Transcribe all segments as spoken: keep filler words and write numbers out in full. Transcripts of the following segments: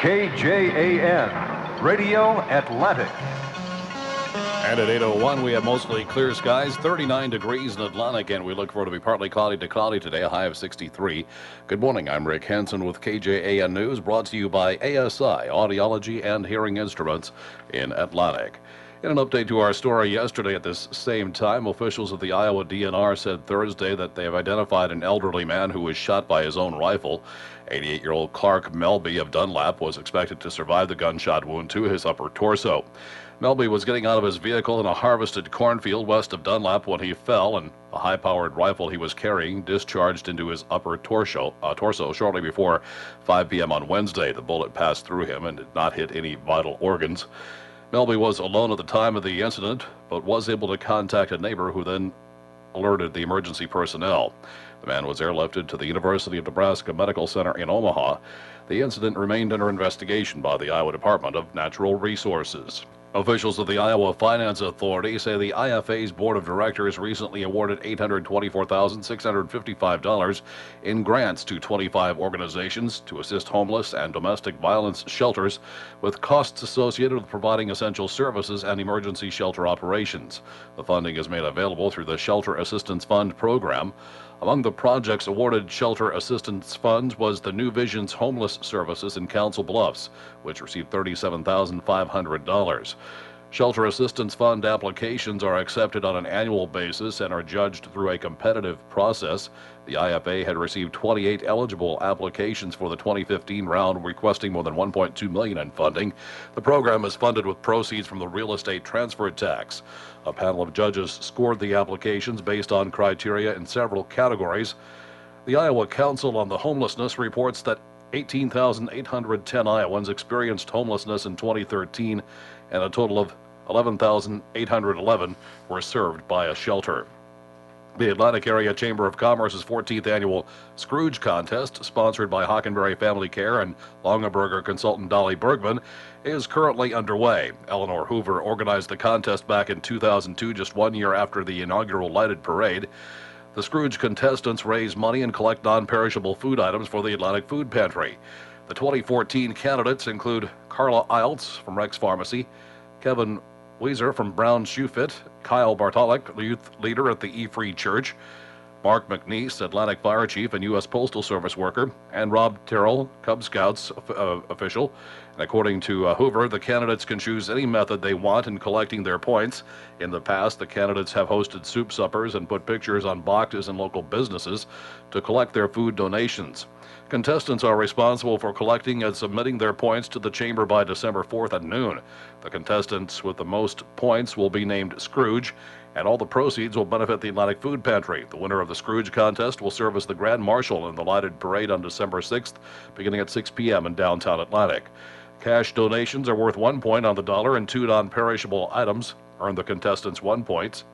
K J A N, Radio Atlantic. And at eight oh one, we have mostly clear skies, thirty-nine degrees in Atlantic, and we look for it to be partly cloudy to cloudy today, a high of sixty-three. Good morning, I'm Rick Hansen with K J A N News, brought to you by A S I, Audiology and Hearing Instruments in Atlantic. In an update to our story yesterday at this same time, officials of the Iowa D N R said Thursday that they have identified an elderly man who was shot by his own rifle. eighty-eight-year-old Clark Melby of Dunlap was expected to survive the gunshot wound to his upper torso. Melby was getting out of his vehicle in a harvested cornfield west of Dunlap when he fell, and a high-powered rifle he was carrying discharged into his upper torso, uh, torso shortly before five p.m. on Wednesday. The bullet passed through him and did not hit any vital organs. Melby was alone at the time of the incident, but was able to contact a neighbor who then alerted the emergency personnel. The man was airlifted to the University of Nebraska Medical Center in Omaha. The incident remained under investigation by the Iowa Department of Natural Resources. Officials of the Iowa Finance Authority say the I F A's Board of Directors recently awarded eight hundred twenty-four thousand six hundred fifty-five dollars in grants to twenty-five organizations to assist homeless and domestic violence shelters with costs associated with providing essential services and emergency shelter operations. The funding is made available through the Shelter Assistance Fund program. Among the projects awarded shelter assistance funds was the New Vision's Homeless Services in Council Bluffs, which received thirty-seven thousand five hundred dollars. Shelter Assistance Fund applications are accepted on an annual basis and are judged through a competitive process. The I F A had received twenty-eight eligible applications for the twenty fifteen round, requesting more than one point two million dollars in funding. The program is funded with proceeds from the real estate transfer tax. A panel of judges scored the applications based on criteria in several categories. The Iowa Council on the Homelessness reports that eighteen thousand eight hundred ten Iowans experienced homelessness in twenty thirteen, and a total of eleven thousand eight hundred eleven were served by a shelter. The Atlantic Area Chamber of Commerce's fourteenth annual Scrooge contest, sponsored by Hockenberry Family Care and Longaberger consultant Dolly Bergman, is currently underway. Eleanor Hoover organized the contest back in two thousand two, just one year after the inaugural lighted parade. The Scrooge contestants raise money and collect non-perishable food items for the Atlantic Food Pantry. The twenty fourteen candidates include Carla Iltz from Rex Pharmacy, Kevin Weiser from Brown Shoe Fit, Kyle Bartolek, the youth leader at the E-Free Church, Mark McNeese, Atlantic Fire Chief and U S Postal Service worker, and Rob Terrell, Cub Scouts uh, official. And according to uh, Hoover, the candidates can choose any method they want in collecting their points. In the past, the candidates have hosted soup suppers and put pictures on boxes in local businesses to collect their food donations. Contestants are responsible for collecting and submitting their points to the Chamber by December fourth at noon. The contestants with the most points will be named Scrooge, and all the proceeds will benefit the Atlantic Food Pantry. The winner of the Scrooge contest will serve as the Grand Marshal in the lighted parade on December sixth, beginning at six p.m. in downtown Atlantic. Cash donations are worth one point on the dollar, and two non-perishable items earn the contestants one point.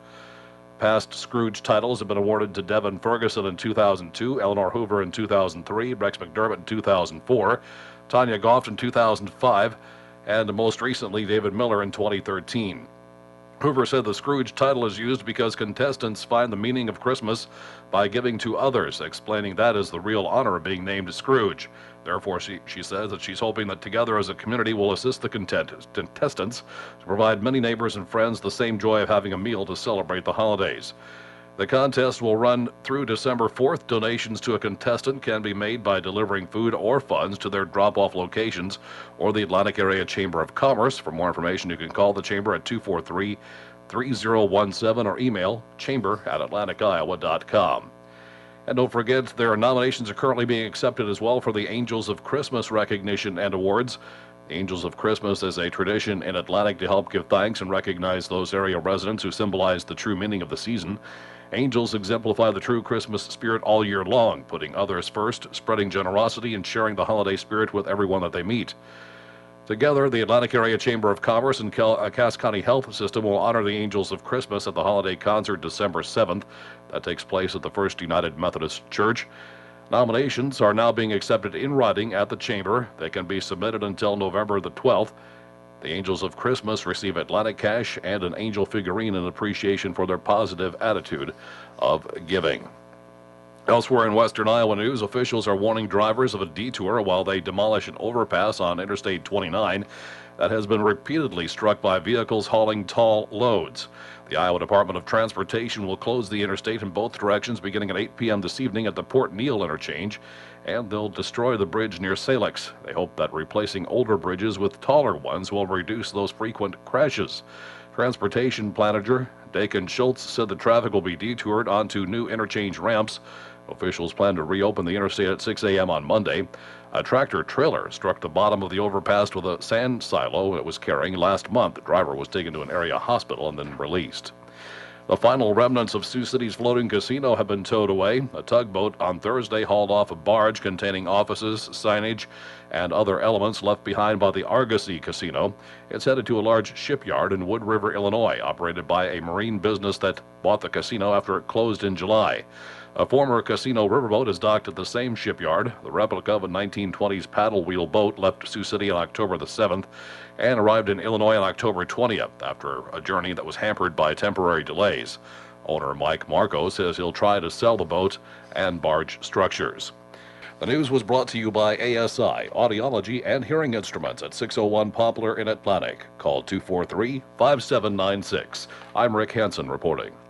Past Scrooge titles have been awarded to Devin Ferguson in two thousand two, Eleanor Hoover in two thousand three, Rex McDermott in two thousand four, Tanya Goff in two thousand five, and most recently David Miller in twenty thirteen. Hoover said the Scrooge title is used because contestants find the meaning of Christmas by giving to others, explaining that is the real honor of being named Scrooge. Therefore, she, she says that she's hoping that together as a community will assist the content, contestants to provide many neighbors and friends the same joy of having a meal to celebrate the holidays. The contest will run through December fourth. Donations to a contestant can be made by delivering food or funds to their drop-off locations or the Atlantic Area Chamber of Commerce. For more information, you can call the Chamber at two four three, three zero one seven or email chamber at atlantic iowa dot com. And don't forget, their nominations are currently being accepted as well for the Angels of Christmas recognition and awards. The Angels of Christmas is a tradition in Atlantic to help give thanks and recognize those area residents who symbolize the true meaning of the season. Angels exemplify the true Christmas spirit all year long, putting others first, spreading generosity, and sharing the holiday spirit with everyone that they meet. Together, the Atlantic Area Chamber of Commerce and Cass County Health System will honor the Angels of Christmas at the holiday concert December seventh. That takes place at the First United Methodist Church. Nominations are now being accepted in writing at the Chamber. They can be submitted until November the twelfth. The Angels of Christmas receive Atlantic cash and an angel figurine in appreciation for their positive attitude of giving. Elsewhere in western Iowa news, officials are warning drivers of a detour while they demolish an overpass on Interstate twenty-nine that has been repeatedly struck by vehicles hauling tall loads. The Iowa Department of Transportation will close the interstate in both directions beginning at eight p.m. this evening at the Port Neal interchange, and they'll destroy the bridge near Salix. They hope that replacing older bridges with taller ones will reduce those frequent crashes. Transportation manager Dakin Schultz said the traffic will be detoured onto new interchange ramps. Officials plan to reopen the interstate at six a.m. on Monday. A tractor trailer struck the bottom of the overpass with a sand silo it was carrying last month. The driver was taken to an area hospital and then released. The final remnants of Sioux City's floating casino have been towed away. A tugboat on Thursday hauled off a barge containing offices, signage, and other elements left behind by the Argosy Casino. It's headed to a large shipyard in Wood River, Illinois, operated by a marine business that bought the casino after it closed in July. A former casino riverboat is docked at the same shipyard. The replica of a nineteen twenties paddle wheel boat left Sioux City on October the seventh and arrived in Illinois on October twentieth after a journey that was hampered by temporary delays. Owner Mike Marco says he'll try to sell the boat and barge structures. The news was brought to you by A S I, Audiology and Hearing Instruments at six oh one Poplar in Atlantic. Call two four three, five seven nine six. I'm Rick Hansen reporting.